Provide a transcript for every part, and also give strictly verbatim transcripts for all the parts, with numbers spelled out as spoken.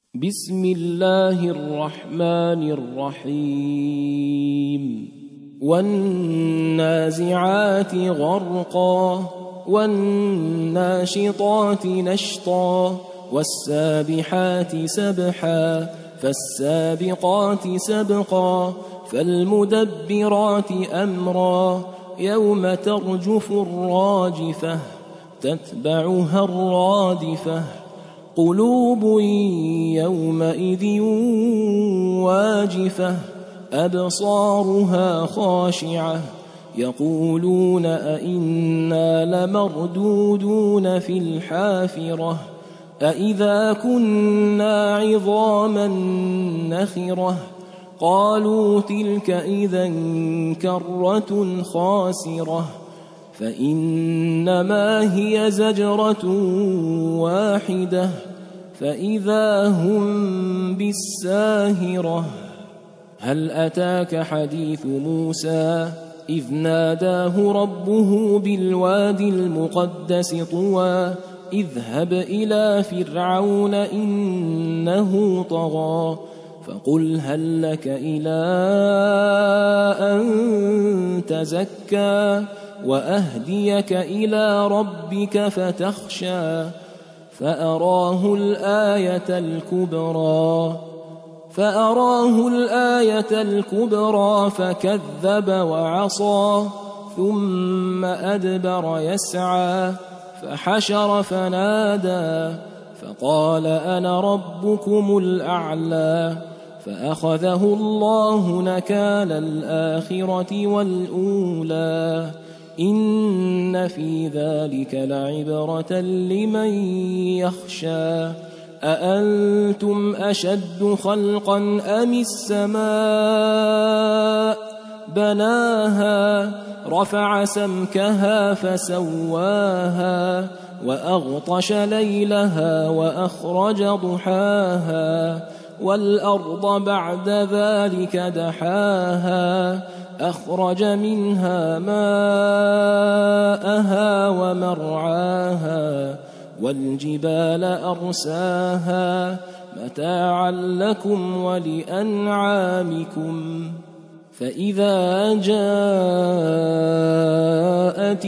بسم الله الرحمن الرحيم والنازعات غرقا والناشطات نشطا والسابحات سبحا فالسابقات سبقا فالمدبرات أمرا يوم ترجف الراجفة تتبعها الرادفة قلوب يومئذ واجفة أبصارها خاشعة يقولون أئنا لمردودون في الحافرة أئذا كنا عظاما نخرة قالوا تلك إذا كرة خاسرة فإنما هي زجرة واحدة فإذا هم بالساهرة هل أتاك حديث موسى إذ ناداه ربه بالوادي المقدس طوى اذهب إلى فرعون إنه طغى فقل هل لك إلى أن تزكى وأهديك إلى ربك فتخشى فأراه الآية الكبرى فأراه الآية الكبرى فكذب وعصى ثم أدبر يسعى فحشر فنادى فقال أنا ربكم الأعلى فأخذه الله نكال الآخرة والأولى إن في ذلك لعبرة لمن يخشى أأنتم أشد خلقا أم السماء بناها رفع سمكها فسواها وأغطش ليلها وأخرج ضحاها والأرض بعد ذلك دحاها أخرج منها ماءها ومرعاها والجبال أرساها متاعا لكم ولأنعامكم فإذا جاءت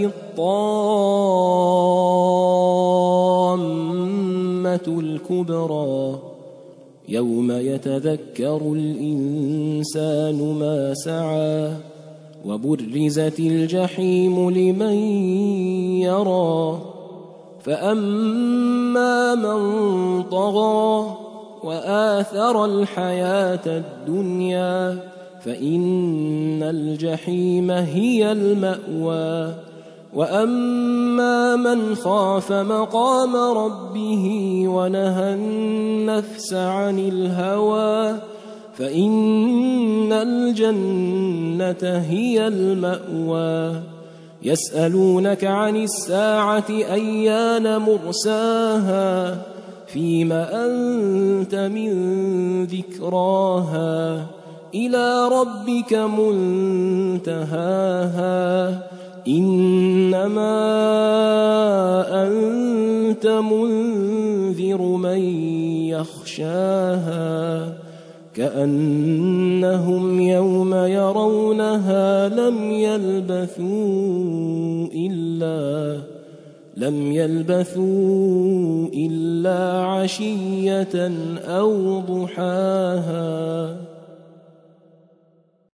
الطامة الكبرى يوم يتذكر الإنسان ما سعى وبرزت الجحيم لمن يرى فأما من طغى وآثر الحياة الدنيا فإن الجحيم هي المأوى وأما من خاف مقام ربه ونهى النفس عن الهوى فإن الجنة هي المأوى يسألونك عن الساعة أيان مرساها فيم أنت من ذكراها إلى ربك منتهاها إنما أنت منذر من يخشاها كأنهم يوم يرونها لم يلبثوا إلا لم يلبثوا إلا عشية أو ضحاها.